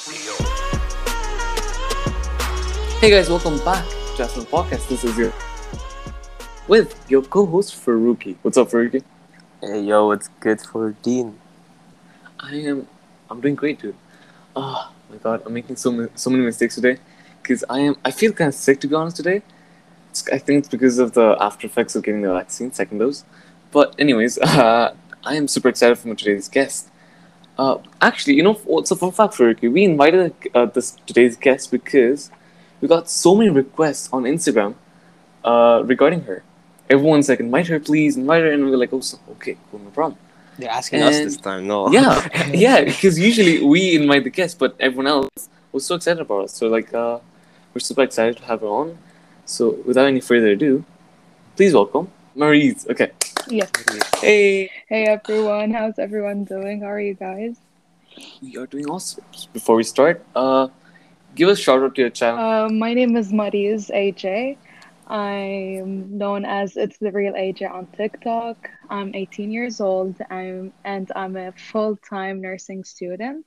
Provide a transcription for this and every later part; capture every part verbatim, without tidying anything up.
Hey guys, welcome back to Aslan Podcast. This is your with your co-host Faruqi. What's up, Faruqi? Hey yo, it's good for Dean. I am. I'm doing great, dude. Oh my god, I'm making so many, so many mistakes today because I am. I feel kind of sick, to be honest, today. It's, I think it's because of the after effects of getting the vaccine, second dose. But anyways, uh, I am super excited for today's guest. Uh, actually, you know what's a fun fact, Faruqi? We invited uh, this today's guest because we got so many requests on Instagram uh, regarding her. Everyone's like, invite her, please, invite her, and we're like, oh, so, okay, cool, no problem. They're asking us this And time, no? yeah, yeah, because usually we invite the guests, but everyone else was so excited about us. So like, uh, we're super excited to have her on. So without any further ado, please welcome Maurice. Okay. Yes. Hey, Hey everyone, how's everyone doing? How are you guys? we are doing awesome. Before we start, uh, give a shout out to your channel. Uh, my name is Mariz A J. I'm known as It's the Real A J on TikTok. I'm eighteen years old. I'm and I'm a full-time nursing student.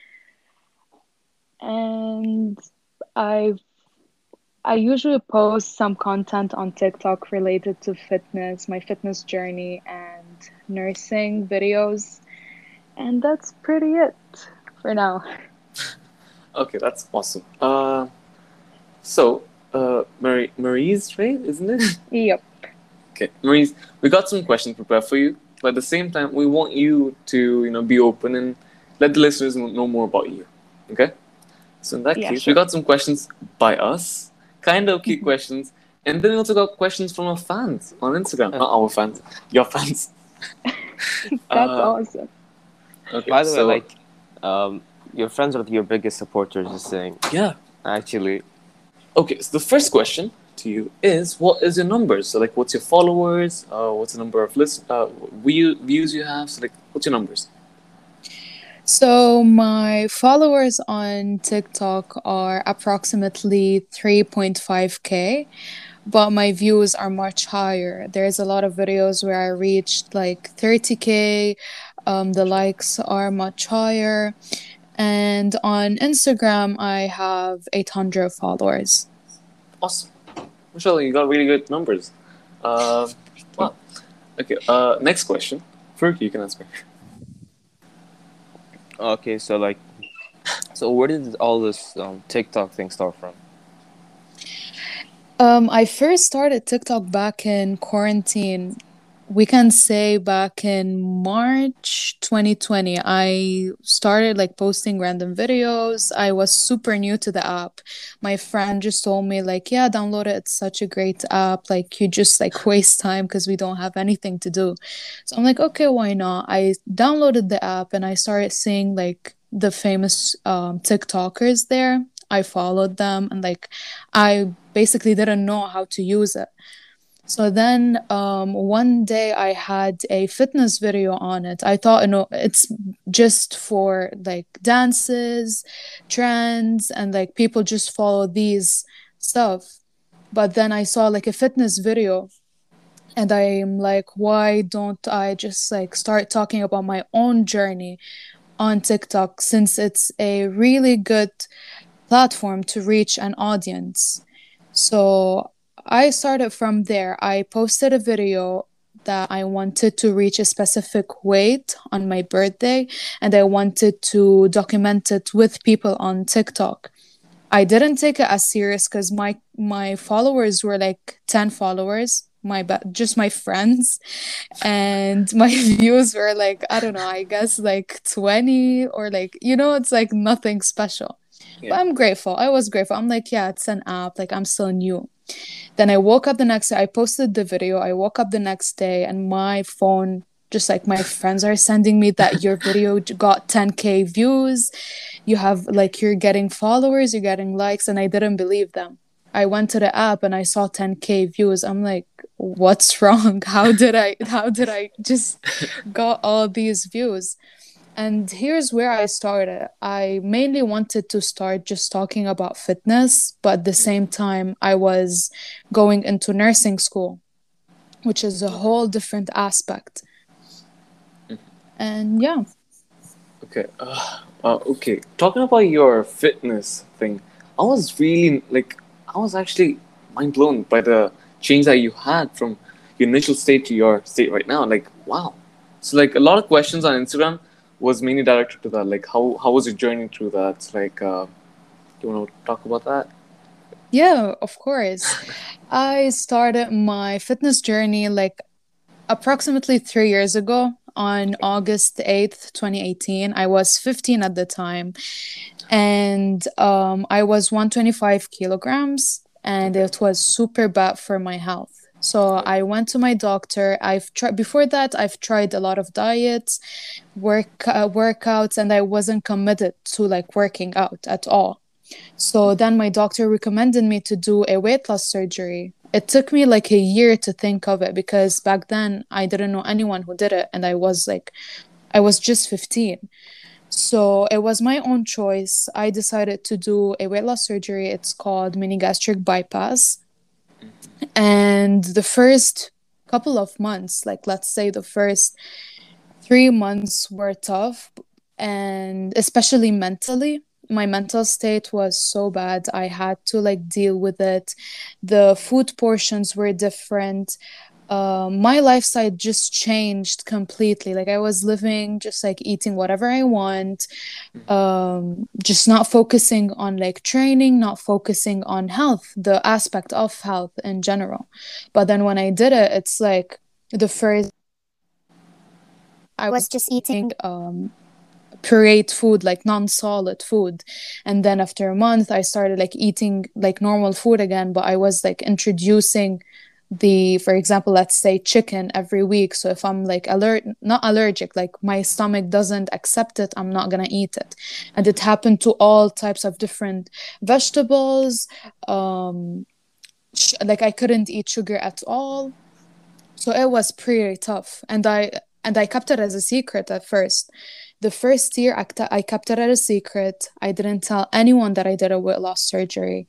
And I I usually post some content on TikTok related to fitness, my fitness journey, and nursing videos. And that's pretty it for now. Okay, that's awesome. Uh, so, uh, Marie, Marie's, right? Isn't it? Yep. Okay, Maurice, we got some questions prepared for you, but at the same time, we want you to, you know, be open and let the listeners know know more about you. Okay? So in that Yeah, case, sure. we got some questions by us, kind of key questions, and then we also got questions from our fans on Instagram. Not our fans, your fans. That's Uh, awesome. okay, By the way, so like, um, your friends are your biggest supporters, just saying. yeah. Actually, Okay, so the first question to you is, what is your numbers? So like, what's your followers? Uh, what's the number of list uh, view, views you have? So like, what's your numbers? So my followers on TikTok are approximately three point five k, but my views are much higher. There's a lot of videos where I reached like thirty k. Um, the likes are much higher. And on Instagram, I have eight hundred followers. Awesome. Michelle, you got really good numbers. Uh, wow. Okay, uh, next question. Faruqi, you can answer. okay, so like, so where did all this um, TikTok thing start from? Um, I first started TikTok back in quarantine. We can say back in March twenty twenty. I started like posting random videos. I was super new to the app. My friend just told me like, yeah, download it. It's such a great app. Like you just like waste time because we don't have anything to do. So I'm like, okay, why not? I downloaded the app and I started seeing like the famous um TikTokers there. I followed them and like I basically didn't know how to use it. So then um, one day I had a fitness video on it. I thought, you know, it's just for like dances, trends, and like people just follow these stuff. But then I saw like a fitness video and I'm like, why don't I just like start talking about my own journey on TikTok since it's a really good platform to reach an audience. So I started from there. I posted a video that I wanted to reach a specific weight on my birthday, and I wanted to document it with people on TikTok. I didn't take it as serious because my my followers were like ten followers, my ba- just my friends, and my views were like I don't know, I guess like twenty or like you know, it's like nothing special. But Yeah. I'm grateful. I was grateful. I'm like, yeah, it's an app. Like, I'm still new. Then I woke up the next day. I posted the video. I woke up the next day and my phone, just like my friends are sending me that your video got ten k views. You have, like, you're getting followers, you're getting likes. And I didn't believe them. I went to the app and I saw ten k views. I'm like, what's wrong? How did I, how did I just got all these views? And here's where I started. I mainly wanted to start just talking about fitness, but at the same time, I was going into nursing school, which is a Okay. whole different aspect. And yeah. Okay. Uh, uh, okay. Talking about your fitness thing, I was really like, I was actually mind blown by the change that you had from your initial state to your state right now. Like, wow. So, like, a lot of questions on Instagram was mainly directed to that. Like, how how was your journey through that? Like, uh, you want to talk about that? Yeah, of course. I started my fitness journey like approximately three years ago on Okay. August eighth, twenty eighteen. I was fifteen at the time, and um, I was one hundred twenty-five kilograms, and Okay. it was super bad for my health. So Yeah. I went to my doctor. I've tried before that. I've tried a lot of diets, work uh, workouts, and I wasn't committed to like working out at all. So then my doctor recommended me to do a weight loss surgery. It took me like a year to think of it because back then I didn't know anyone who did it, and I was like I was just fifteen. So it was my own choice. I decided to do a weight loss surgery. It's called mini gastric bypass. And the first couple of months, like let's say the first three months were tough, and especially mentally. My mental state was so bad. I had to like deal with it. The food portions were different. Uh, my lifestyle just changed completely. Like I was living just like eating whatever I want, um, just not focusing on like training, not focusing on health, the aspect of health in general. But then when I did it, it's like the first I was just eating um pureed food, like non-solid food. And then after a month, I started like eating like normal food again, but I was like introducing the, for example, let's say chicken every week. So if I'm like alert, not allergic, like my stomach doesn't accept it, I'm not gonna eat it. And it happened to all types of different vegetables. Um, sh- like I couldn't eat sugar at all. So it was pretty tough. And I and I kept it as a secret at first. The first year, I, I kept it as a secret. I didn't tell anyone that I did a weight loss surgery.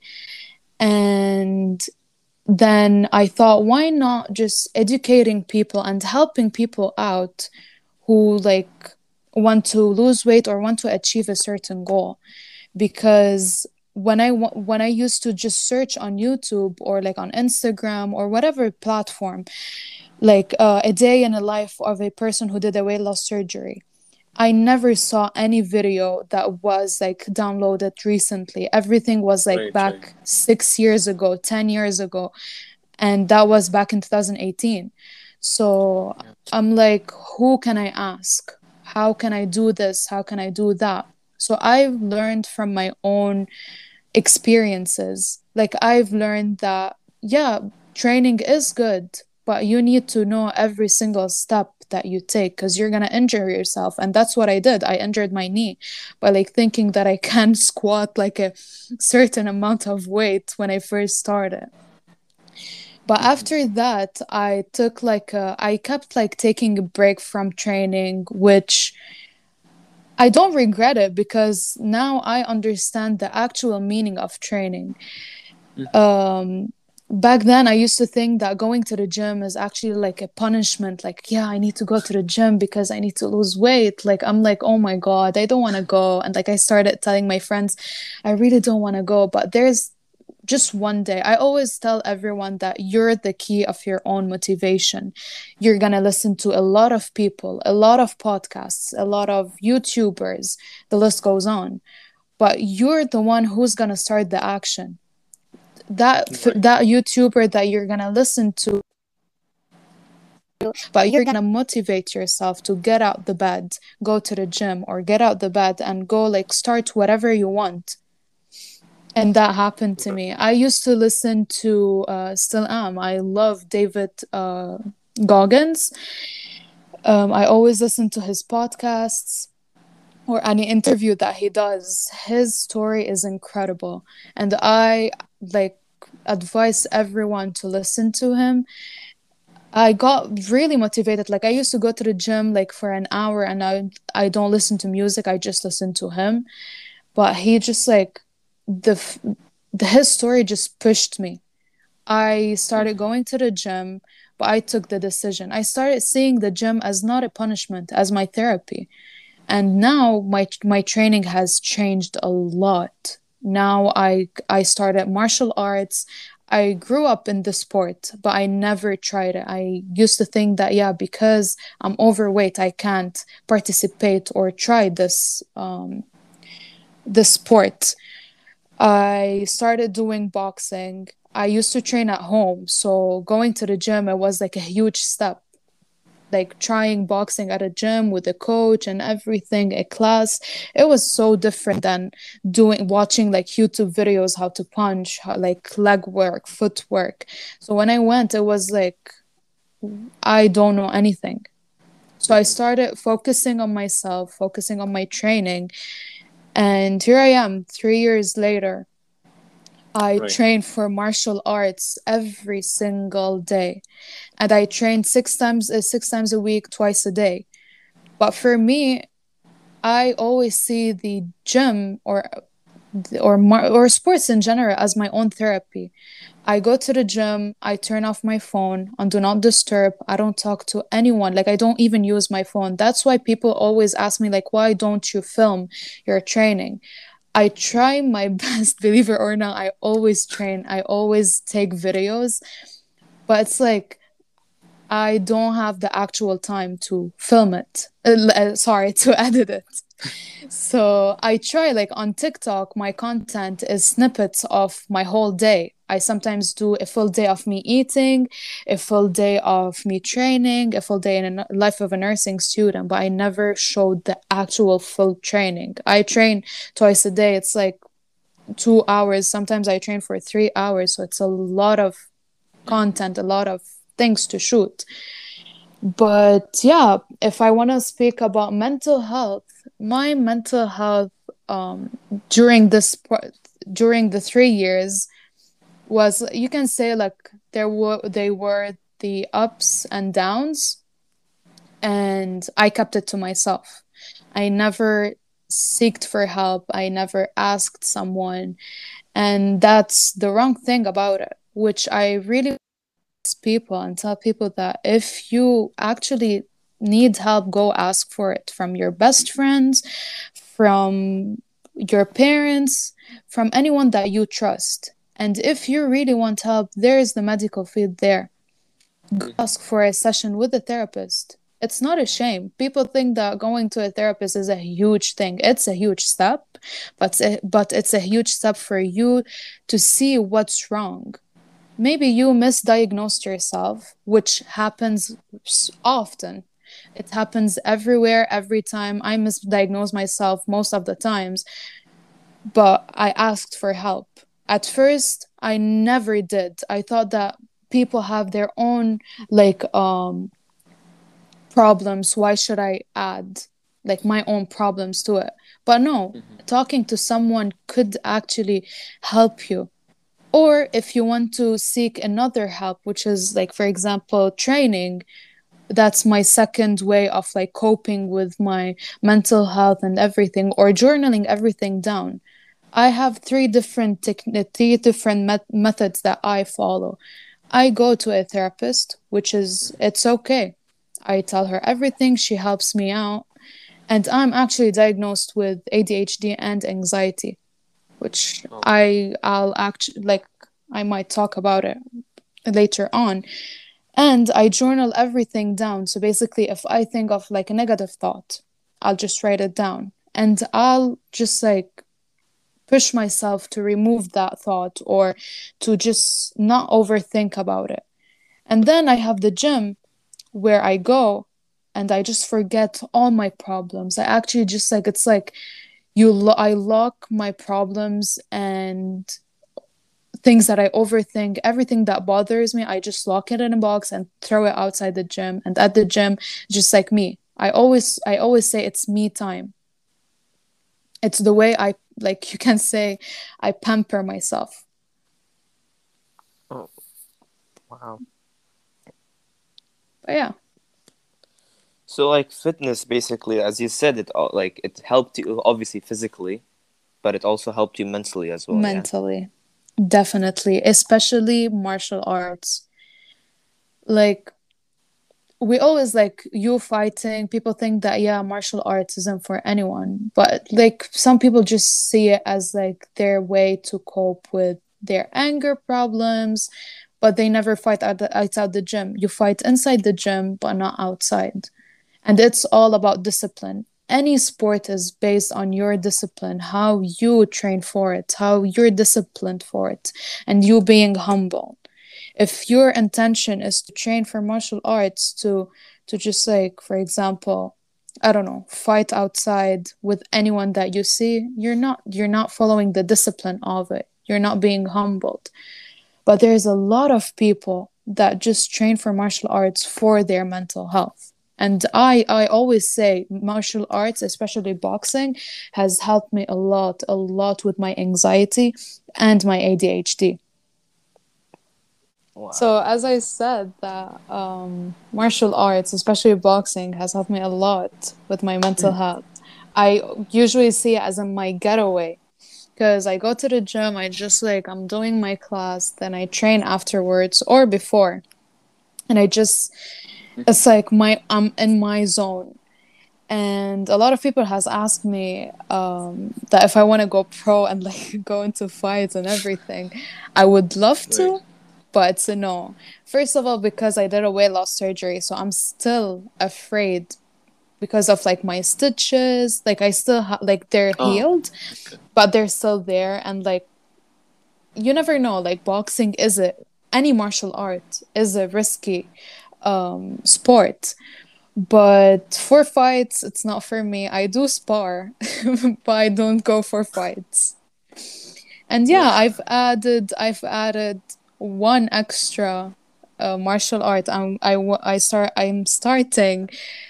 And then I thought, why not just educating people and helping people out who like want to lose weight or want to achieve a certain goal? Because when I when I used to just search on YouTube or like on Instagram or whatever platform, like uh, a day in the life of a person who did a weight loss surgery, I never saw any video that was like downloaded recently. Everything was like Right. Right. back six years ago, ten years ago, and that was back in two thousand eighteen. So Yeah. I'm like, who can I ask? How can I do this? How can I do that? So I've learned from my own experiences. Like I've learned that, yeah, training is good, but you need to know every single step that you take because you're gonna injure yourself. And that's what I did. I injured my knee by like thinking that I can squat like a certain amount of weight when I first started. But after that, I took like a, I kept like taking a break from training, which I don't regret it because now I understand the actual meaning of training. Um, back then, I used to think that going to the gym is actually like a punishment. Like, yeah, I need to go to the gym because I need to lose weight. Like, I'm like, oh my God, I don't want to go. And like, I started telling my friends, I really don't want to go. But there's just one day. I always tell everyone that you're the key of your own motivation. You're going to listen to a lot of people, a lot of podcasts, a lot of YouTubers, the list goes on. But you're the one who's going to start the action. That Right. that YouTuber that you're going to listen to, but you're going to motivate yourself to get out the bed, go to the gym or get out the bed and go like start whatever you want. And that happened to me. I used to listen to, uh, still am. I love David uh, Goggins. Um, I always listen to his podcasts or any interview that he does. His story is incredible. And I like advise everyone to listen to him. I got really motivated. Like I used to go to the gym like for an hour and I I don't listen to music. I just listen to him. But he just like the, the his story just pushed me. I started going to the gym, but I took the decision. I started seeing the gym as not a punishment, as my therapy. And now my my training has changed a lot. Now I I started martial arts. I grew up in the sport, but I never tried it. I used to think that, yeah, because I'm overweight, I can't participate or try this um this sport. I started doing boxing. I used to train at home, so going to the gym, it was like a huge step. Like trying boxing at a gym with a coach and everything, a class, it was so different than doing watching like YouTube videos how to punch, how, like leg work, footwork. So when I went, it was like I don't know anything. So I Mhm. started focusing on myself, focusing on my training, and here I am three years later. I Right. train for martial arts every single day, and I train six times uh, six times a week, twice a day. But for me, I always see the gym or or mar- or sports in general as my own therapy. I go to the gym, I turn off my phone on do not disturb. I don't talk to anyone. Like I don't even use my phone. That's why people always ask me like why don't you film your training? I try my best, believe it or not. I always train. I always take videos, but it's like I don't have the actual time to film it. Uh, uh, sorry, to edit it. So I try, like on TikTok, my content is snippets of my whole day. I sometimes do a full day of me eating, a full day of me training, a full day in a n- life of a nursing student, but I never showed the actual full training. I train twice a day. It's like two hours. Sometimes I train for three hours. So it's a lot of Mhm. content, a lot of things to shoot. But yeah, if I want to speak about mental health, my mental health um during this pro- during the three years was, you can say, like there were they were the ups and downs, and I kept it to myself. I never seeked for help. I never asked someone, and that's the wrong thing about it, which I really people and tell people that if you actually need help, go ask for it from your best friends, from your parents, from anyone that you trust. And if you really want help, there is the medical field there. Mhm. Ask for a session with a therapist. It's not a shame. People think that going to a therapist is a huge thing. It's a huge step, but but it's a huge step for you to see what's wrong. Maybe you misdiagnosed yourself, which happens often. It happens everywhere, every time. I misdiagnose myself most of the times, but I asked for help. At first, I never did. I thought that people have their own like um problems. Why should I add like my own problems to it? But no, Mhm. talking to someone could actually help you. Or if you want to seek another help, which is like, for example, training, that's my second way of like coping with my mental health and everything, or journaling everything down. I have three different techn- three different met- methods that I follow. I go to a therapist, which is it's okay. I tell her everything, she helps me out, and I'm actually diagnosed with A D H D and anxiety, which Oh. I I'll actually like I might talk about it later on. And I journal everything down. So basically, if I think of like a negative thought, I'll just write it down. And I'll just like push myself to remove that thought or to just not overthink about it. And then I have the gym where I go and I just forget all my problems. I actually just like, it's like you lo- I lock my problems and things that I overthink, everything that bothers me, I just lock it in a box and throw it outside the gym. And at the gym, just like me, I always I always say it's me time. It's the way I, like you can say, I pamper myself. Oh, wow. But yeah, So like fitness, basically, as you said, it all like it helped you obviously physically, but it also helped you mentally as well. Yeah. mentally, definitely, especially martial arts. Like we always like you fighting. People think that, yeah, martial arts isn't for anyone, but like some people just see it as like their way to cope with their anger problems, but they never fight out the, outside the gym. You fight inside the gym, but not outside. And it's all about discipline. Any sport is based on your discipline, how you train for it, how you're disciplined for it, and you being humble. If your intention is to train for martial arts to to just like, for example, I don't know, fight outside with anyone that you see, you're not you're not following the discipline of it. You're not being humbled. But there's a lot of people that just train for martial arts for their mental health. And I, I always say martial arts, especially boxing, has helped me a lot, a lot with my anxiety and my A D H D. Wow. So as I said, that um, martial arts, especially boxing, has helped me a lot with my mental health. I usually see it as a, my getaway. Because I go to the gym, I just like, I'm doing my class, then I train afterwards or before. And I just, it's like my, I'm in my zone. And a lot of people has asked me um, that if I want to go pro and like go into fights and everything, I would love to, Right. but it's a no. First of all, because I did a weight loss surgery, so I'm still afraid because of like my stitches. Like I still have, like they're Oh, healed, okay. but they're still there. And like, you never know, like boxing is a, any martial art is a risky um, sport. But for fights, it's not for me. I do spar, but I don't go for fights. And yeah, Wow. I've added I've added one extra uh, martial art. I'm I wa- I start I'm starting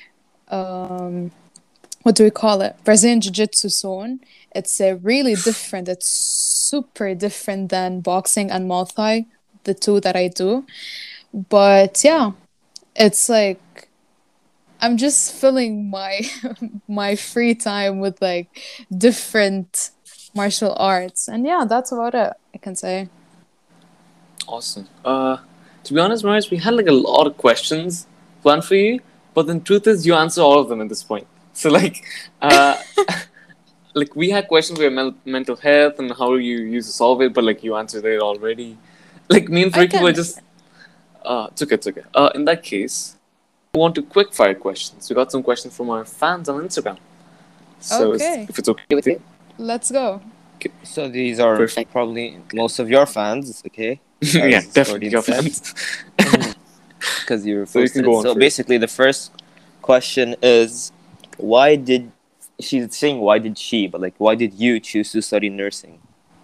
um what do we call it? Brazilian Jiu-Jitsu soon. It's uh, really different. It's super different than boxing and Muay Thai, the two that I do. But yeah, it's like I'm just filling my my free time with like different martial arts. And yeah, that's about it, I can say. Awesome. Uh, to be honest, Maris, we had like a lot of questions planned for you, but then truth is, you answer all of them at this point. So like, uh, like we had questions for your men- mental health and how you use to solve it, but like you answered it already. Like me and I Freaky were can. just, uh, it's okay, it's okay. Uh, in that case, we want to quick fire questions. We got some questions from our fans on Instagram. So is- Okay, if it's okay with you, let's go. So these are Perfect. probably most of your fans, okay? yeah, As definitely Nordine your said. fans. Because you So you can posted go it. on So first. basically, the first question is, why did she's saying why did she, but like why did you choose to study nursing?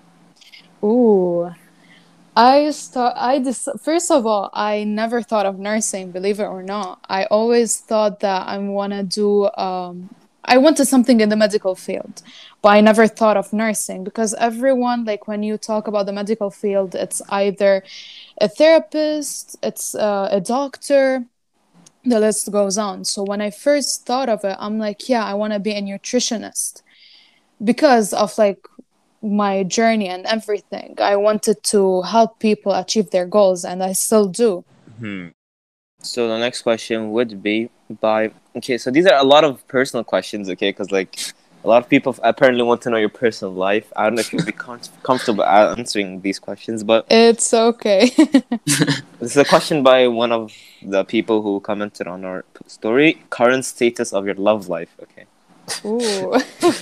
Ooh. I start I just first of all, I never thought of nursing, believe it or not. I always thought that I wanna do um I wanted something in the medical field, but I never thought of nursing because everyone, like when you talk about the medical field, it's either a therapist, it's uh, a doctor, the list goes on. So when I first thought of it, I'm like, yeah, I want to be a nutritionist because of like my journey and everything. I wanted to help people achieve their goals, and I still do. Hmm. So the next question would be by okay. So these are a lot of personal questions, okay? Because like a lot of people apparently want to know your personal life. I don't know if you'll be com- comfortable answering these questions, but It's okay. this is a question by one of the people who commented on our story. Current status of your love life, okay? Ooh.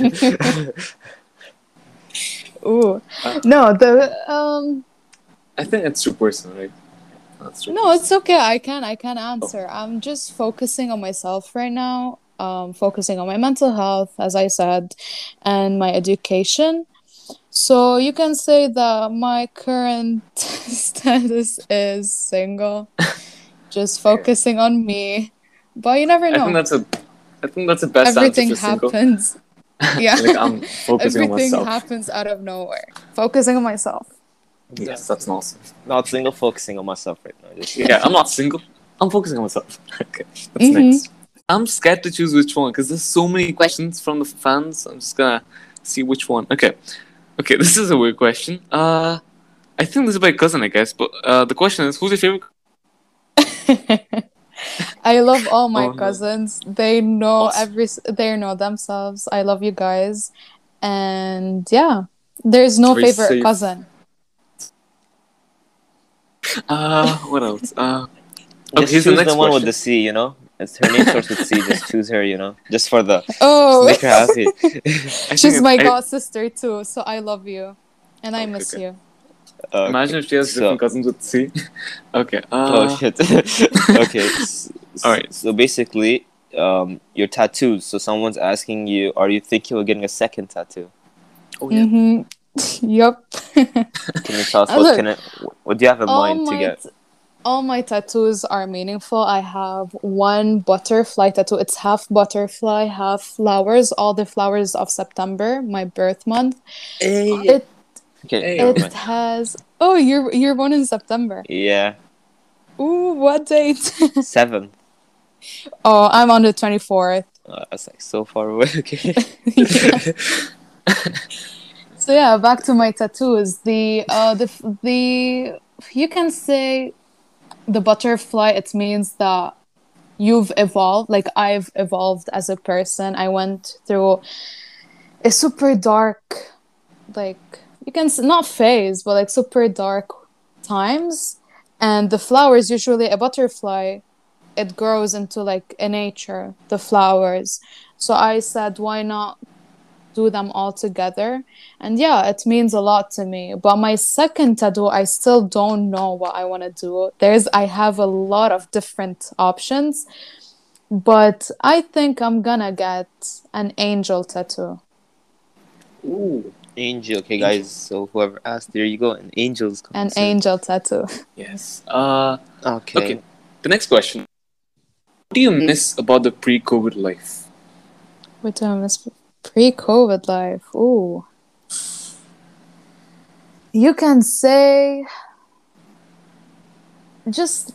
Ooh. No, the um I think it's too personal, right? That's too no, personal. it's okay. I can I can answer. I'm just focusing on myself right now. Um, focusing on my mental health, as I said, and my education. So you can say that my current status is single, just focusing on me. But you never I think know. that's a, I think that's the best answer Everything for single. happens. Yeah. Like I'm focusing on Everything myself. happens out of nowhere. Focusing on myself. Yes, that's awesome. Not single, focusing on myself right now. Just Yeah, I'm not single. I'm focusing on myself. Okay, that's Mhm. next. I'm scared to choose which one because there's so many questions from the fans. I'm just gonna see which one. Okay, okay, this is a weird question. Uh, I think this is my cousin, I guess. But uh, the question is, who's your favorite? I love all my Oh no. cousins. They know Awesome. every s- they know themselves. I love you guys. And yeah, there's It's no very favorite safe. cousin. Uh, what else? Uh, okay, Just here's the choose the next one with the question. C, you know? It's her name starts with C. Just choose her, you know? Just for the, just to Oh, make her happy. I think she's it, my I god sister too, so I love you. And I okay, miss okay. you. Okay. Imagine if she has different So, cousins with C. Okay. oh Uh, shit. Okay. s- all s- right. So basically, um, your tattoos. So someone's asking you, are you thinking of getting a second tattoo? Oh yeah. Mm-hmm. Yup. Can you tell us And what look, can it, what do you have in all mind to my get? t- all my tattoos are meaningful. I have one butterfly tattoo. It's half butterfly, half flowers, all the flowers of September, my birth month. Hey. It Okay, Hey never yo. it mind. has Oh, you're you're born in September. Yeah, Ooh, what date? seventh. Oh, I'm on the twenty-fourth. Uh, that's like so far away. Okay. Yeah. So yeah, back to my tattoos. The uh the the you can say the butterfly, it means that you've evolved, like I've evolved as a person. I went through a super dark, like you can s- not phase, but like super dark times. And the flowers, usually a butterfly, it grows into like a nature, the flowers. So I said, why not do them all together? And yeah, it means a lot to me. But my second tattoo, I still don't know what I want to do. There's, I have a lot of different options, but I think I'm gonna get an angel tattoo. Ooh, Angel. Okay, angel. guys. So whoever asked, there you go. An angel's coming An soon. angel tattoo. Yes. Uh, Okay. okay. The next question. What do you miss about the pre-COVID life? What do I miss? Pre-COVID life. Ooh. You can say just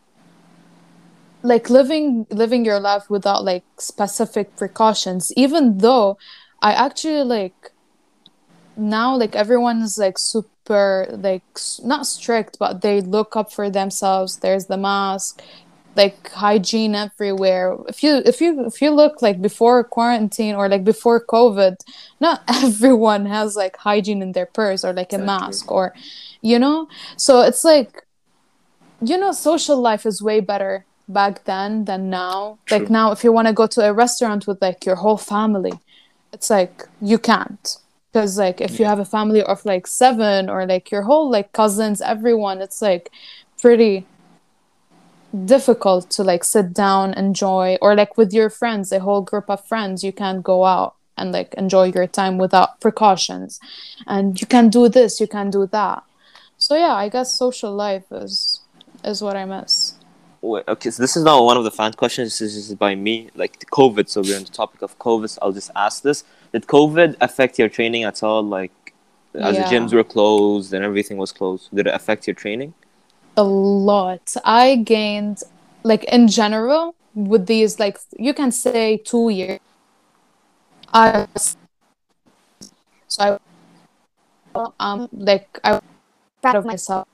like living living your life without like specific precautions, even though I actually like now like everyone's like super like s- not strict, but they look up for themselves. There's the mask, like hygiene everywhere. If you if you if you look like before quarantine or like before COVID, not everyone has like hygiene in their purse or like a Exactly. mask, or you know. So it's like, you know, social life is way better back then than now. Like True. now, if you want to go to a restaurant with like your whole family, it's like you can't. Because like if you Yeah. have a family of like seven or like your whole like cousins, everyone, it's like pretty difficult to like sit down, enjoy, or like with your friends, a whole group of friends, you can't go out and like enjoy your time without precautions. And you can do this, you can do that. So yeah, I guess social life is is what I miss. Wait, okay, so this is not one of the fan questions. This is by me, like the COVID. So we're on the topic of COVID. So I'll just ask this: did COVID affect your training at all? Like, as the gyms Yeah, were closed and everything was closed, did it affect your training? a lot. I gained, like in general, with these, like you can say two years. I was, so I um like I was proud of myself.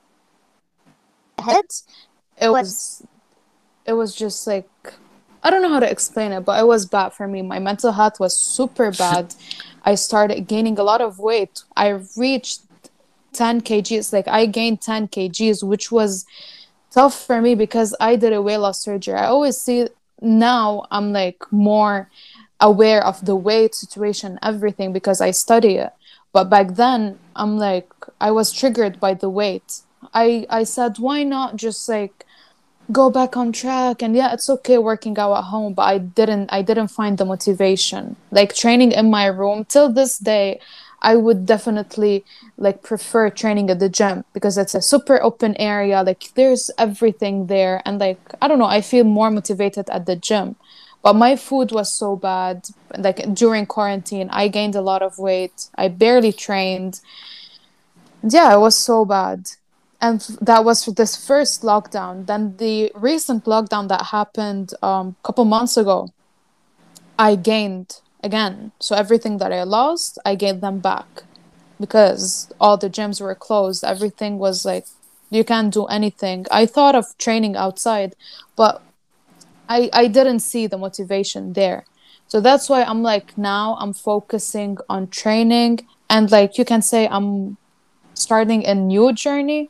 Head. It was it was just like, I don't know how to explain it, but it was bad for me. My mental health was super bad. I started gaining a lot of weight. I reached ten kgs. Like I gained ten kgs, which was tough for me because I did a weight loss surgery. I always see now I'm like more aware of the weight situation, everything, because I study it. But back then, I'm like, I was triggered by the weight. I I said, why not just like go back on track? And yeah, it's okay working out at home, but i didn't i didn't find the motivation. Like training in my room till this day, I would definitely like prefer training at the gym because it's a super open area, like there's everything there, and like I don't know, I feel more motivated at the gym. But my food was so bad. Like during quarantine, I gained a lot of weight, I barely trained. Yeah, it was so bad. And that was for this first lockdown. Then the recent lockdown that happened um, a couple months ago, I gained again. So everything that I lost, I gained them back because all the gyms were closed. Everything was like, You can't do anything. I thought of training outside, but I I didn't see the motivation there. So that's why I'm like now I'm focusing on training, and like you can say I'm starting a new journey.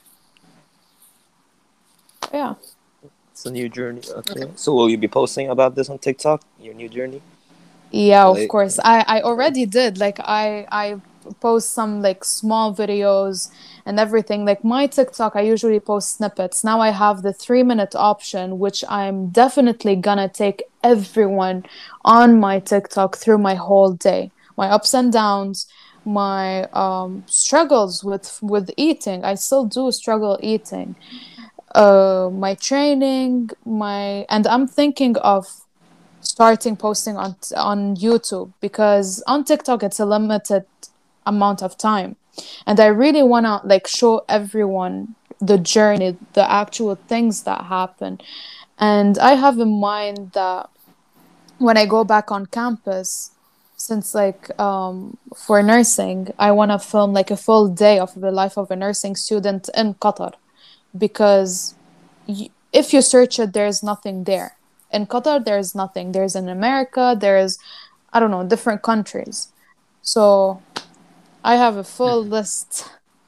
Yeah. It's a new journey. Okay. So will you be posting about this on TikTok? Your new journey? Yeah, of Like, course. I I already did. Like I I post some like small videos and everything. Like my TikTok, I usually post snippets. Now I have the three minute option, which I'm definitely gonna take everyone on my TikTok through my whole day, my ups and downs, my um struggles with with eating. I still do struggle eating. Uh, my training, my and I'm thinking of starting posting on on YouTube because on TikTok it's a limited amount of time, and I really want to like show everyone the journey, the actual things that happen. And I have in mind that when I go back on campus, since like um for nursing, I want to film like a full day of the life of a nursing student in Qatar, because y- if you search it, there's nothing there. In Qatar, there's nothing. There's in America, there's, I don't know, different countries. So I have a full list.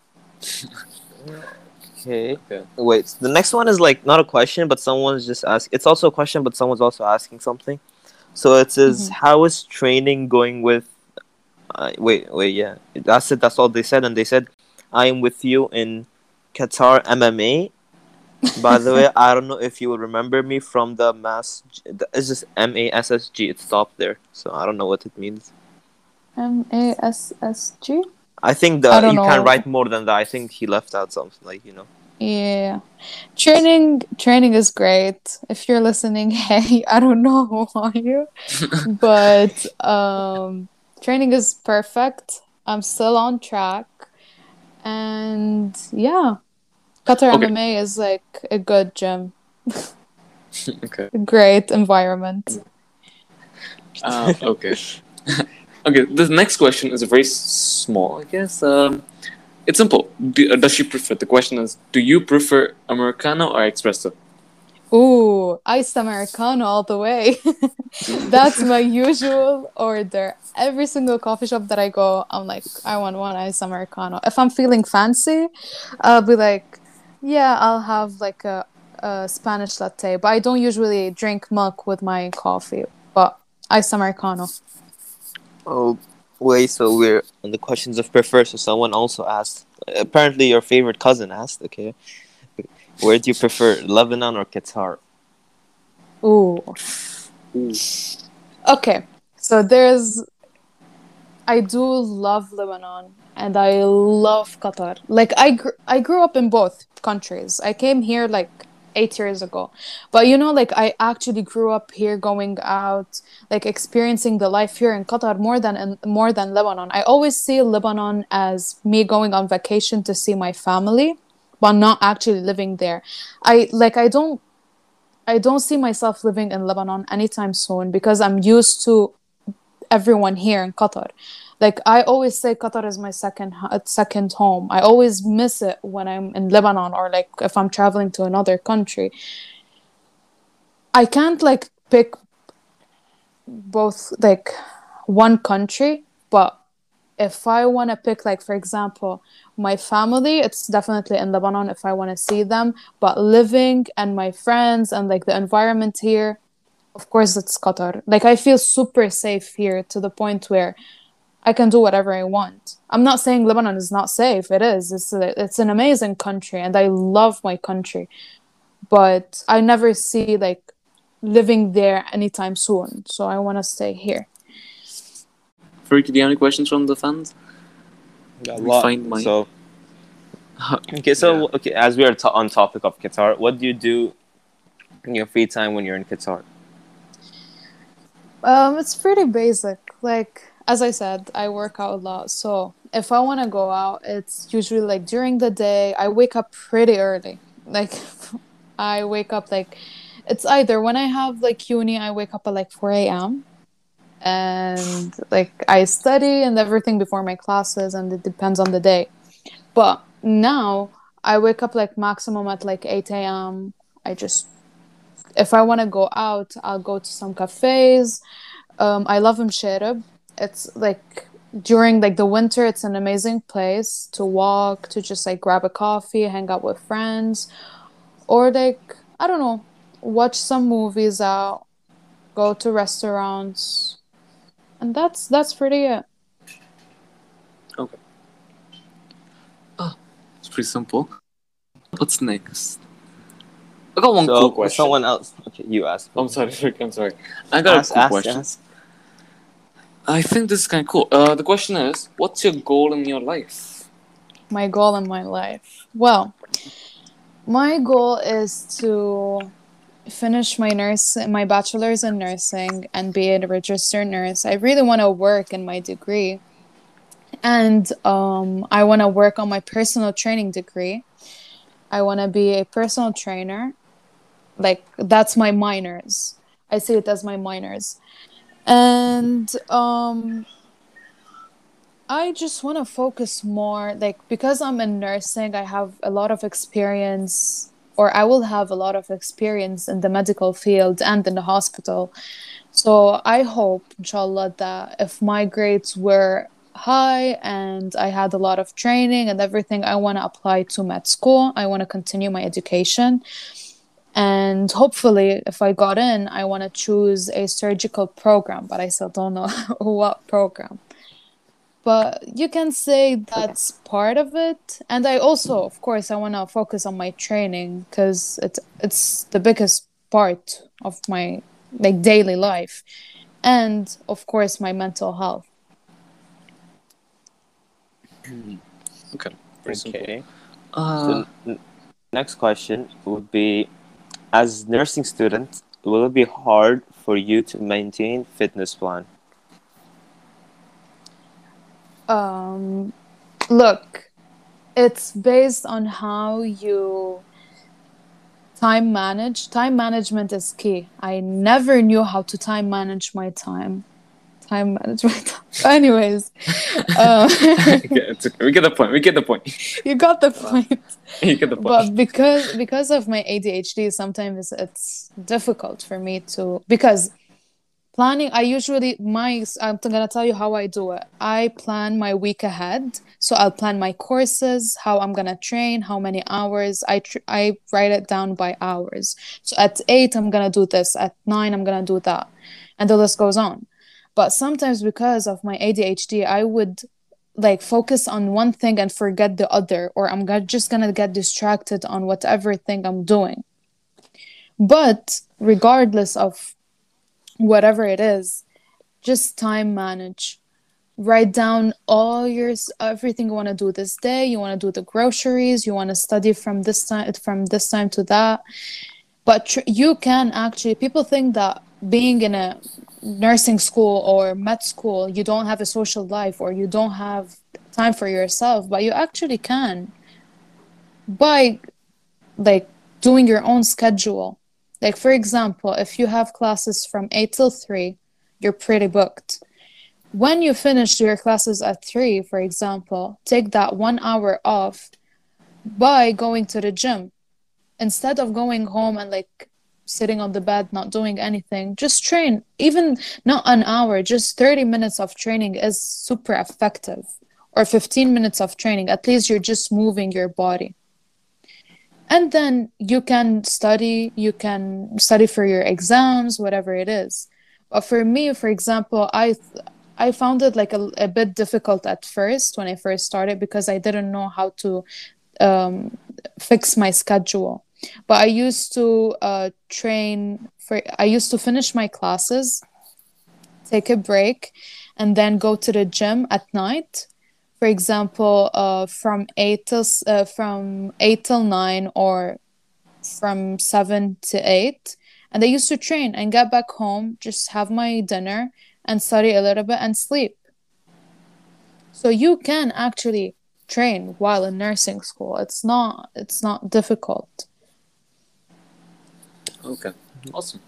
okay. Okay. Wait. The next one is like not a question, but someone's just asking. It's also a question, but someone's also asking something. So it says, Mhm. "How is training going with?" Uh, wait, wait, yeah. That's it. That's all they said, and they said, "I am with you in Qatar M M A." By the way, I don't know if you would remember me from the mass. It's just M A S S G. It stopped there, so I don't know what it means. M A S S G? I think I the don't you can know. write more than that. I think he left out something like you know. Yeah. Training training is great. If you're listening, hey, I don't know who are you, but um training is perfect. I'm still on track. And yeah, Qatar Okay. M M A is like a good gym, Okay. a great environment. Uh, okay. Okay. The next question is very s- small, I guess. Um, it's simple. Do, uh, does she prefer? The question is: Do you prefer americano or espresso? Ooh, iced Americano all the way. That's my usual order. Every single coffee shop that I go, I'm like, I want one iced Americano. If I'm feeling fancy, I'll be like, yeah, I'll have like a, a Spanish latte. But I don't usually drink milk with my coffee. But iced Americano. Oh, wait. So we're on the questions of prefer. So someone also asked. Apparently, your favorite cousin asked. Okay, where do you prefer, Lebanon or Qatar? Ooh. Ooh. Okay. So there's I do love Lebanon and I love Qatar. Like I gr- I grew up in both countries. I came here like eight years ago. But you know like I actually grew up here going out, like experiencing the life here in Qatar more than in, more than Lebanon. I always see Lebanon as me going on vacation to see my family, but not actually living there. I like I don't I don't see myself living in Lebanon anytime soon because I'm used to everyone here in Qatar. Like I always say, Qatar is my second ho- second home. I always miss it when I'm in Lebanon or like if I'm traveling to another country. I can't like pick both like one country, but if I want to pick like for example, my family, it's definitely in Lebanon if I want to see them, but living and my friends and like the environment here, of course it's Qatar. Like I feel super safe here to the point where I can do whatever I want. I'm not saying Lebanon is not safe. It is. It's a, it's an amazing country and I love my country. But I never see like living there anytime soon. So I want to stay here. Farouk, do you have any questions from the fans? Got a Let me lot. find my. So okay, Yeah. so okay, as we are to- on topic of Qatar, what do you do in your free time when you're in Qatar? Um, it's pretty basic. Like as I said, I work out a lot. So if I want to go out, it's usually like during the day. I wake up pretty early. Like I wake up like it's either when I have like uni, I wake up at like four a m and like I study and everything before my classes, and it depends on the day. But now I wake up like maximum at like eight a m. I just, if I want to go out, I'll go to some cafes. Um, I love Msherab. It's like during like the winter, it's an amazing place to walk, to just like grab a coffee, hang out with friends, or like I don't know, watch some movies out, go to restaurants, and that's that's pretty it. Okay. Ah, it's pretty simple. What's next? I got one So cool question. someone else. Okay, you ask. I'm sorry, Rick, I'm sorry. I got Ask, a cool ask, question. ask. I think this is kind of cool. Uh, the question is, what's your goal in your life? My goal in my life. Well, my goal is to finish my nurse, my bachelor's in nursing, and be a registered nurse. I really want to work in my degree, and um, I want to work on my personal training degree. I want to be a personal trainer. Like that's my minors. I see it as my minors, and um, I just want to focus more, like, because I'm in nursing, I have a lot of experience, or I will have a lot of experience in the medical field and in the hospital. So I hope, inshallah, that if my grades were high and I had a lot of training and everything, I want to apply to med school. I want to continue my education. And hopefully, if I got in, I want to choose a surgical program, but I still don't know what program. But you can say that's part of it. And I also, of course, I want to focus on my training because it's it's the biggest part of my like daily life, and of course my mental health. Okay. Pretty simple. Okay. Uh, So n- next question would be, as nursing student, will it be hard for you to maintain fitness plan? Um, look, it's based on how you time manage. Time management is key. I never knew how to time manage my time. Time management. Anyways, uh, okay, it's okay. We get the point. We get the point. you got the point. You get the point. But because because of my A D H D, sometimes it's difficult for me to, because planning, I usually, my, I'm gonna tell you how I do it. I plan my week ahead. So I'll plan my courses, how I'm gonna train, how many hours. I tr- I write it down by hours. So at eight, I'm gonna do this. At nine, I'm gonna do that. And the list goes on. But sometimes because of my A D H D, I would like focus on one thing and forget the other, or I'm go- just gonna get distracted on whatever thing I'm doing. But regardless of whatever it is, just time manage. Write down all your s- everything you want to do this day. You want to do the groceries. You want to study from this time from this time to that. But tr- you can actually. People think that being in a nursing school or med school, you don't have a social life or you don't have time for yourself. But you actually can by like doing your own schedule. Like for example, if you have classes from eight till three, you're pretty booked. When you finish your classes at three, for example, take that one hour off by going to the gym. Instead of going home and like sitting on the bed, not doing anything, just train. Even not an hour, just thirty minutes of training is super effective. Or fifteen minutes of training. At least you're just moving your body. And then you can study, you can study for your exams, whatever it is. But for me, for example, I I found it like a, a bit difficult at first when I first started because I didn't know how to um, fix my schedule. But I used to uh, train for, I used to finish my classes, take a break, and then go to the gym at night. For example, uh, from eight till s- uh, from eight till nine or from seven to eight, and I used to train and get back home, just have my dinner and study a little bit and sleep. So you can actually train while in nursing school. It's not it's not difficult. Okay. Awesome.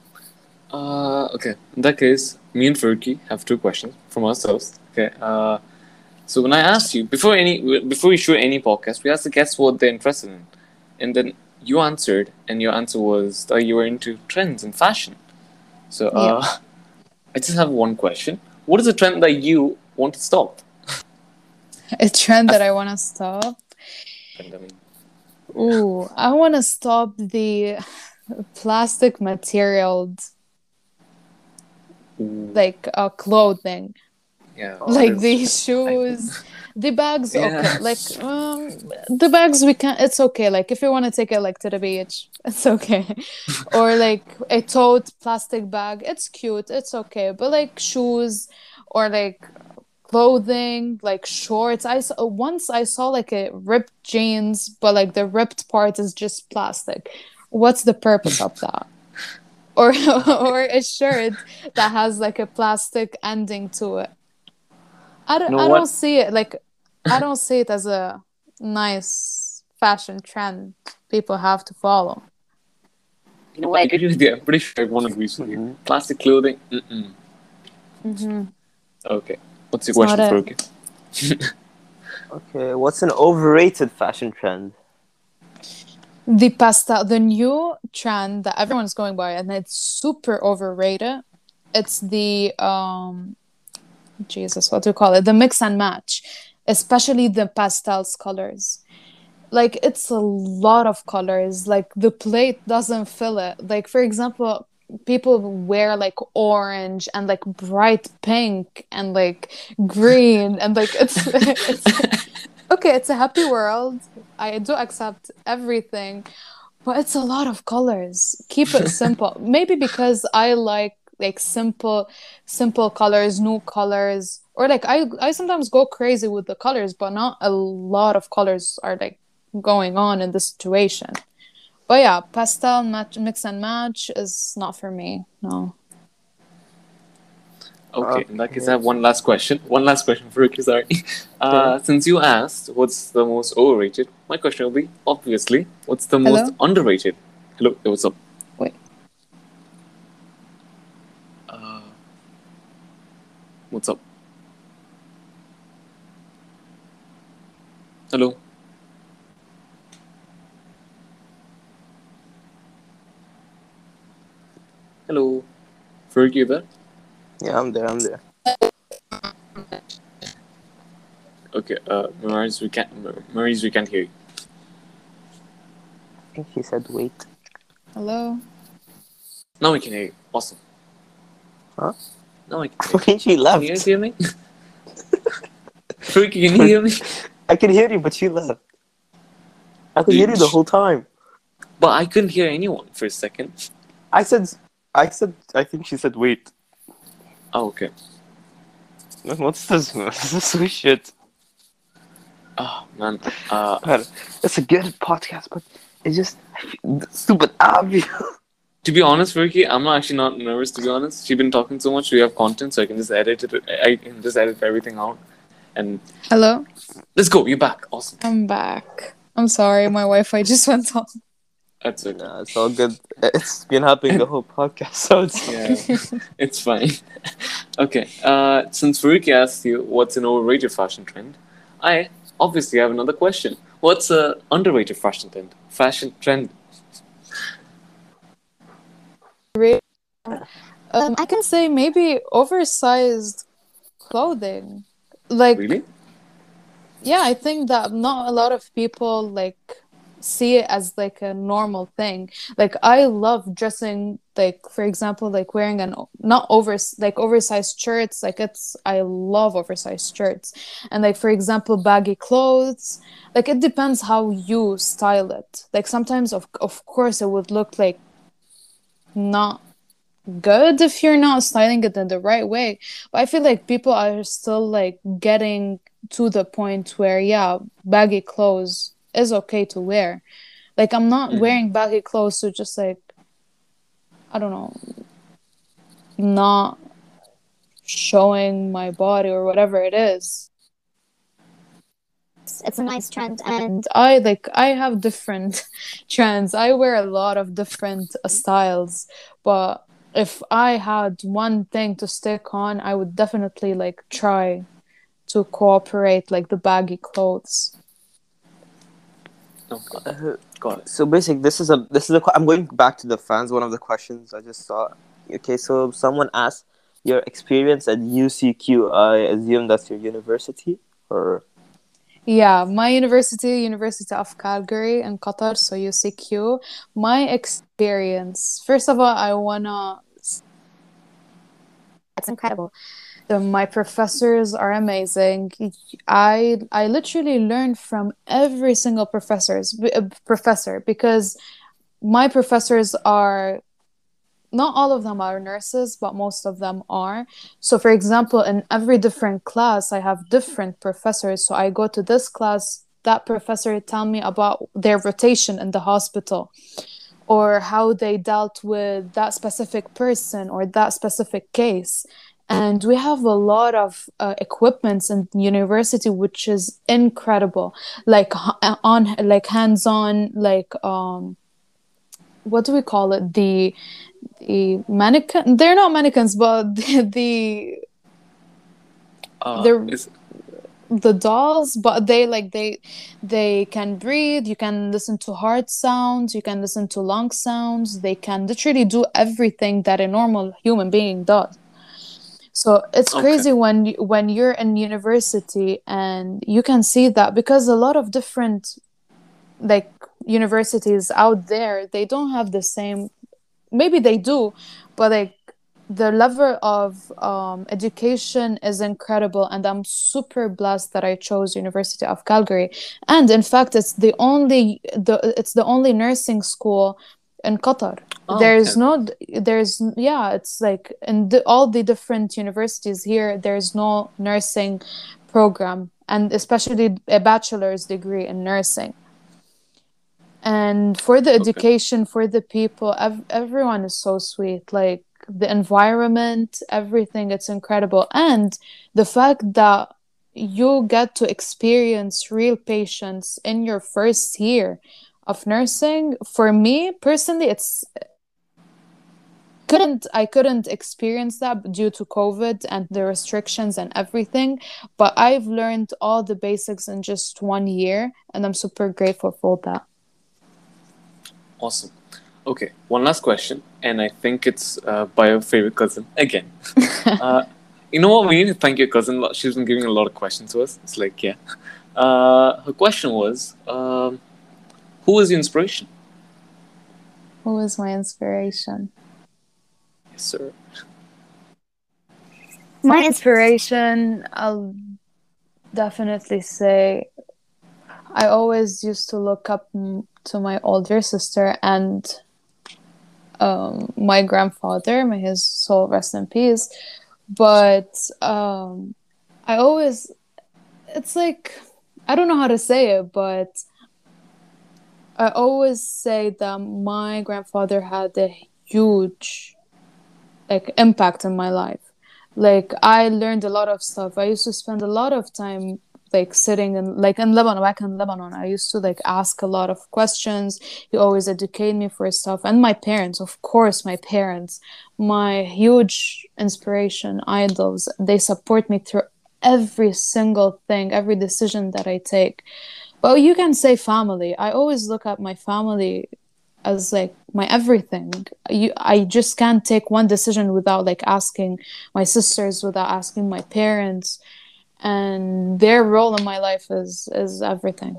Uh, okay. In that case, me and Furki have two questions from ourselves. Okay. Uh, So when I asked you before any before we shoot any podcast, we asked the guests what they're interested in, and then you answered, and your answer was that you were into trends and fashion. So uh, I just have one question: what is a trend that you want to stop? A trend that I want to stop. And, I mean, Ooh, I want to stop the plastic materials, ooh, like uh, clothing, yeah, Oh, like that's the true. shoes, the bags. Yeah. Okay, like um, the bags we can. It's okay. Like if you want to take it like to the beach, it's okay. Or like a tote plastic bag. It's cute. It's okay. But like shoes or like clothing, like shorts. I saw, once I saw like a ripped jeans, but like the ripped part is just plastic. What's the purpose of that? Or or a shirt that has like a plastic ending to it. I You don't, know I what? don't see it like I don't see it as a nice fashion trend people have to follow. You know what? I get you there. I'm pretty sure everyone agrees with you. Mhm. Plastic clothing. Mm-mm. Mm-hmm. Okay. What's your It's not question, it. Farouk? Okay, what's an overrated fashion trend? The pastel, the new trend that everyone's going by, and it's super overrated. It's the um, Jesus, what do you call it? The mix and match, especially the pastels colors. Like it's a lot of colors. Like the plate doesn't fill it. Like for example, people wear like orange and like bright pink and like green and like it's it's okay, it's a happy world. I do accept everything, but it's a lot of colors. Keep it simple. Maybe because I like like simple simple colors, new colors. Or like I I sometimes go crazy with the colors, but not a lot of colors are like going on in the situation. But yeah, pastel match, mix and match is not for me. No. Okay, in that case, I Okay. have one last question. One last question, Farouk. Sorry. Uh, since you asked what's the most overrated, my question will be obviously what's the most Hello? underrated? Hello, hey, what's up? Wait. Uh, what's up? Hello. Hello. Farouk, you there? Yeah, I'm there. I'm there. Okay. Uh, Maurice, we can't. Maurice, we can't hear you. I think he said wait. Hello? Now we can hear you. Awesome. Huh? Now I can hear you. Wait, she Can left. you guys hear me? Farouk, can you hear me? I can hear you, but she left. I could hear you the whole time. But I couldn't hear anyone for a second. I said, I said, I think she said wait. Oh, okay. What's this? This is so shit. Oh man. Uh, God, it's a good podcast, but it's just stupid obvious. to be honest, Ricky, I'm not actually not nervous. To be honest, she's been talking so much. We have content, so I can just edit it. I can just edit everything out, and Hello? let's go. You're back. Awesome. I'm back. I'm sorry, my Wi-Fi just went off. That's it. Nah, it's all good. It's been happening the whole podcast, so it's Yeah, it's fine. Okay. Uh, since Faruqi asked you what's an overrated fashion trend, I obviously have another question. What's a underrated fashion trend? Fashion trend. Um, I can say maybe oversized clothing. Like, Really? yeah, I think that not a lot of people like see it as like a normal thing. Like, I love dressing, like, for example, like wearing an not over like oversized shirts. Like, it's I love oversized shirts, and like for example, baggy clothes. Like, it depends how you style it. Like, sometimes of of course it would look like not good if you're not styling it in the right way. But I feel like people are still like getting to the point where, yeah, baggy clothes is okay to wear. Like, I'm not Mhm. wearing baggy clothes to just like, I don't know, not showing my body or whatever it is. It's a nice trend, and I like I have different trends. I wear a lot of different uh, styles, but if I had one thing to stick on, I would definitely like try to cooperate, like the baggy clothes. Okay, Uh, got it. so basically, this is a this is a. que- I'm going back to the fans. One of the questions I just saw. Okay, so someone asked your experience at U C Q. I assume that's your university, or Yeah, my university, University of Calgary in Qatar, so U C Q. My experience, first of all, I wanna. It's incredible. The, my professors are amazing. I I literally learned from every single professors b- uh, professor because my professors are not all of them are nurses, but most of them are. So, for example, in every different class, I have different professors. So I go to this class, that professor tell me about their rotation in the hospital or how they dealt with that specific person or that specific case. And we have a lot of uh, equipments in university, which is incredible, like h- on like hands-on, like um, what do we call it? The the mannequin. They're not mannequins, but the the Uh, they're is the dolls, but they like they they can breathe. You can listen to heart sounds, you can listen to lung sounds. They can literally do everything that a normal human being does. So it's okay. crazy when you, when you're in university and you can see that, because a lot of different like universities out there, they don't have the same, maybe they do, but like the level of um, education is incredible, and I'm super blessed that I chose University of Calgary. And in fact, it's the only the it's the only nursing school in Qatar. Oh, There's okay. no there's yeah, it's like in the, all the different universities here, there's no nursing program, and especially a bachelor's degree in nursing. And for the Okay. education, for the people, ev- everyone is so sweet. Like the environment, everything, it's incredible. And the fact that you get to experience real patients in your first year of nursing, for me personally, it's couldn't I couldn't experience that due to COVID and the restrictions and everything, but I've learned all the basics in just one year, and I'm super grateful for that. Awesome. Okay, one last question, and I think it's uh, by your favorite cousin again. Uh, you know what? We need to thank your cousin. a lot. She's been giving a lot of questions to us. It's like, yeah. Uh, her question was, um, who was your inspiration? Who was my inspiration? Yes, sir. My inspiration, I'll definitely say, I always used to look up m- to my older sister and um, my grandfather. May his soul rest in peace. But um, I always, it's like, I don't know how to say it, but I always say that my grandfather had a huge like impact in my life. Like I learned a lot of stuff. I used to spend a lot of time like sitting in like in Lebanon, back in Lebanon. I used to like ask a lot of questions. He always educated me for stuff. And my parents, of course, my parents, my huge inspiration, idols, they support me through every single thing, every decision that I take. But you can say family. I always look at my family as like my everything. You, I just can't take one decision without like asking my sisters, without asking my parents, and their role in my life is is everything.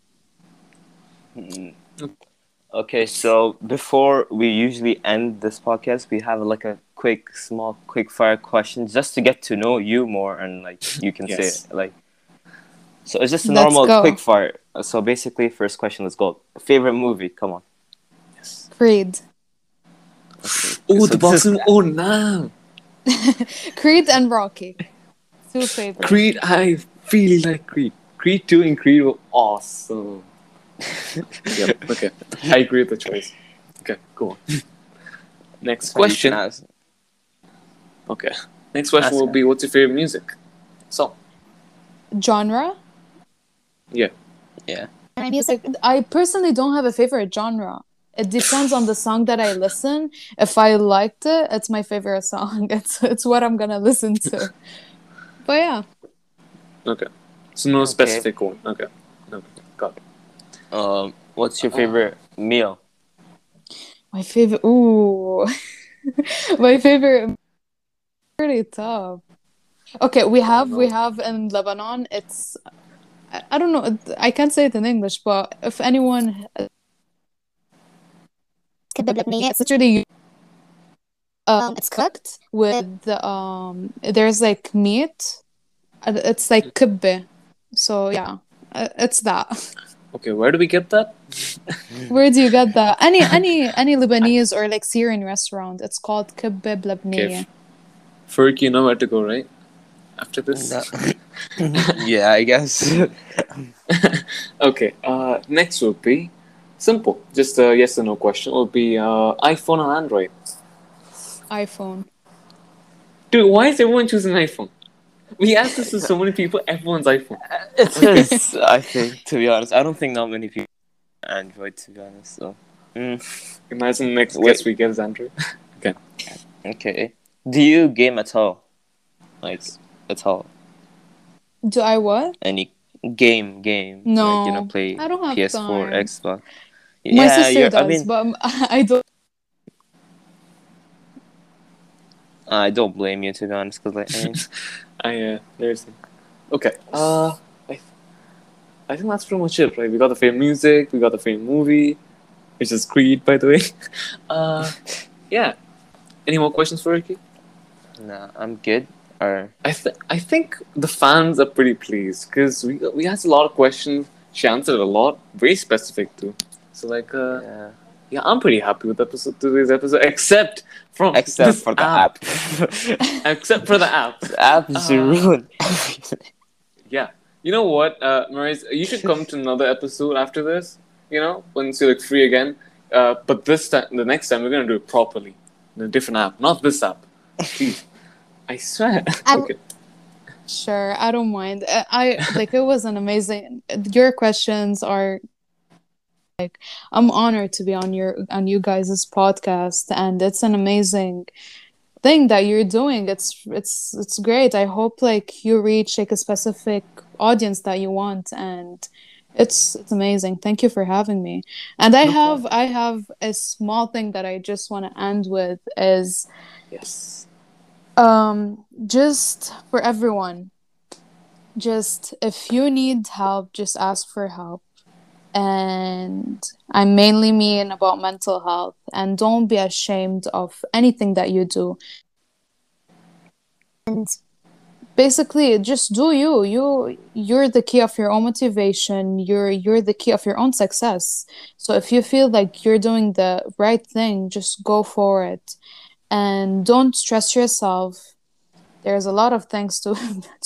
Mm. Okay, so before we usually end this podcast, we have like a quick, small, quick fire question just to get to know you more, and like you can say Yes. like. So it's just a Let's normal go. quick fire. So basically, first question, let's go. Favorite movie? Come on. Yes. Creed. Oh, So the this is boxing. Oh, no. Creed and Rocky. Two favorites. Creed. I really like Creed. Creed two and Creed were awesome. Yep. Okay. I agree with the choice. Okay. Go on. Next so you can question. ask. Okay. Next question Ask will her. be, what's your favorite music? So, Genre? yeah. Yeah. My music. I personally don't have a favorite genre. It depends on the song that I listen. If I liked it, it's my favorite song. It's it's what I'm gonna listen to. But yeah. Okay. So no Okay. specific one. Okay. Okay. Got it. Um, what's your Uh, favorite meal? My favorite. Ooh, my favorite. Pretty tough. Okay, we oh have we no. have in Lebanon. It's I, I don't know. it- I can't say it in English, but if anyone, it's literally um, it's cooked with um. There's like meat. Uh, It's like kibbe. So yeah, uh, it's that. Okay, where do we get that? Where do you get that? Any any any I Lebanese or like Syrian restaurant, it's called kibbe okay. blabniya. F- Ferg, you know where to go, right? After No. this. Yeah, I guess. Okay. Uh, next would be simple. Just a yes or no question. Will be uh, iPhone or Android. iPhone. Dude, why is everyone choosing iPhone? We asked this to so many people. Everyone's iPhone. It's because I think, to be honest, I don't think not many people have Android. To be honest, so. Mm, Imagine the next wait. guest we get is Android. Okay. Okay. Do you game at all? Like at all? Do I what? Any game, game, like you know, No, play I don't have P S four, time. Xbox. My Yeah, sister you're. I does, mean, but I don't. I don't blame you to be honest, because like, I mean, I uh, there's okay. Uh, I I think that's pretty much it, right? We got the favorite music. We got the favorite movie, which is Creed, by the way. Uh, yeah. Any more questions for Ricky? nah, I'm good. Or I th- I think the fans are pretty pleased because we we asked a lot of questions. She answered a lot, very specific too. So like, uh, yeah, yeah, I'm pretty happy with episode today's episode, except from except this for the app. app. Except for the app. The app is Uh, ruined everything. Yeah. You know what, uh, Maurice, you should come to another episode after this. You know, once you're like free again. Uh, but this time, the next time, we're gonna do it properly, in a different app, not this app. Please, I swear. I'm Okay. sure. I don't mind. Uh, I like it was an amazing. Your questions are. I'm honored to be on your on you guys' podcast, and it's an amazing thing that you're doing. It's it's it's great. I hope like you reach like a specific audience that you want, and it's it's amazing. Thank you for having me. And I No have problem. I have a small thing that I just want to end with is Yes. um just for everyone. Just if you need help, just ask for help. And I mainly mean about mental health. And don't be ashamed of anything that you do. And basically, just do you. You you're the key of your own motivation. You're you're the key of your own success. So if you feel like you're doing the right thing, just go for it. And don't stress yourself. There's a lot of things to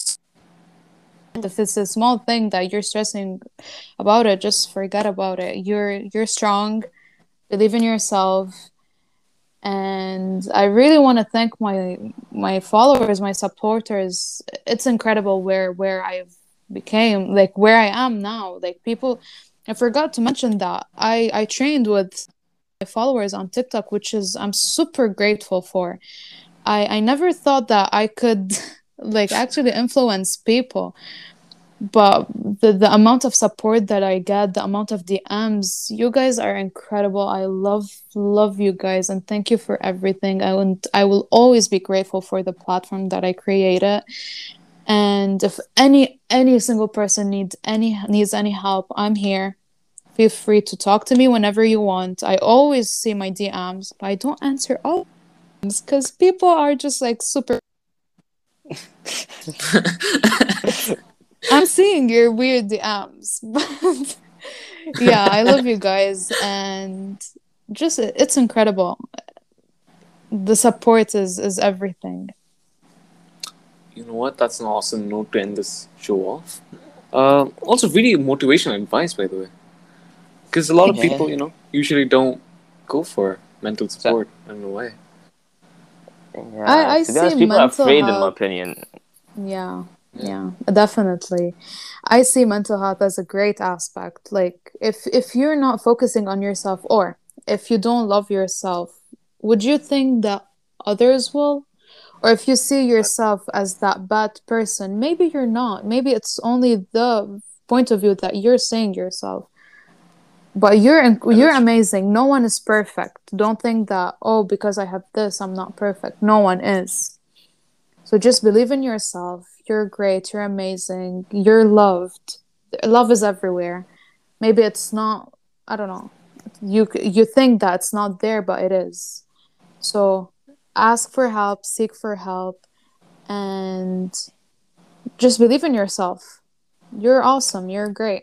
if it's a small thing that you're stressing about it, just forget about it. You're you're strong, believe in yourself, and I really want to thank my my followers, my supporters. It's incredible where where I've became, like where I am now. Like people, I forgot to mention that I I trained with my followers on TikTok, which is I'm super grateful for. I I never thought that I could like actually influence people, but the the amount of support that I get, the amount of D Ms, you guys are incredible. I love love you guys, and thank you for everything. I will I will always be grateful for the platform that I created. And if any any single person needs any needs any help, I'm here. Feel free to talk to me whenever you want. I always see my D Ms, but I don't answer all because people are just like super. I'm seeing your weird D Ms, but yeah, I love you guys, and just it's incredible. The support is is everything. You know what? That's an awesome note to end this show off. Um, also, really motivational advice, by the way. Because a lot of yeah. people, you know, usually don't go for mental So, support. I don't know why. yeah. I I To be honest, see people are mental afraid, in my health. opinion. Yeah, Yeah. yeah, definitely. I see mental health as a great aspect. Like if if you're not focusing on yourself, or if you don't love yourself, would you think that others will? Or if you see yourself as that bad person, maybe you're not. Maybe it's only the point of view that you're saying yourself. But you're That you're is true. amazing. No one is perfect. Don't think that, oh, because I have this, I'm not perfect. No one is. So just believe in yourself. You're great. You're amazing. You're loved. Love is everywhere. Maybe it's not, I don't know. You you think that it's not there, but it is. So ask for help, seek for help, and just believe in yourself. You're awesome. You're great.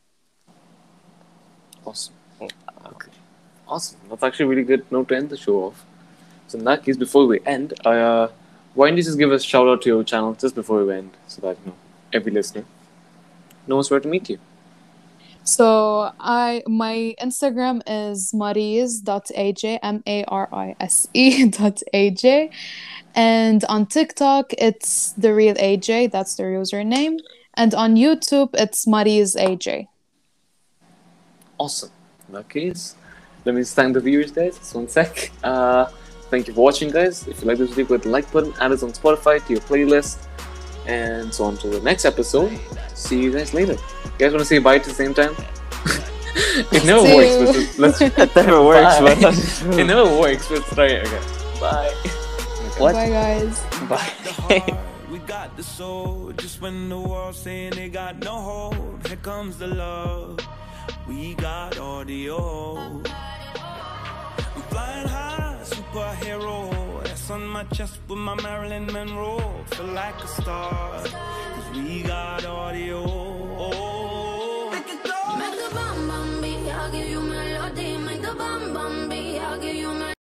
Awesome. Okay. Awesome. That's actually a really good note to end the show off. So in that case, before we end, I, uh, why don't you just give a shout out to your channel just before we end, so that you know every listener knows where to meet you. So I my Instagram is marise dot a j, M A R I S E dot A J. And on TikTok, it's The Real A J. That's the username. And on YouTube, it's Marise A J. Awesome. In that case, let me just thank the viewers, guys. Just one sec. Uh, thank you for watching, guys. If you like this video, click the like button, add us on Spotify to your playlist, and so on to the next episode. See you guys later. You guys want to say bye at the same time? It never See works, you. but just- let's. That never works, Bye. but It never works, but let's try it again. Bye. What? Bye, guys. Bye. We got the soul, just when the world's saying they got no hold. Here comes the love, we got audio. I'm flying high, superhero. S on my chest with my Marilyn Monroe. Feel like a star.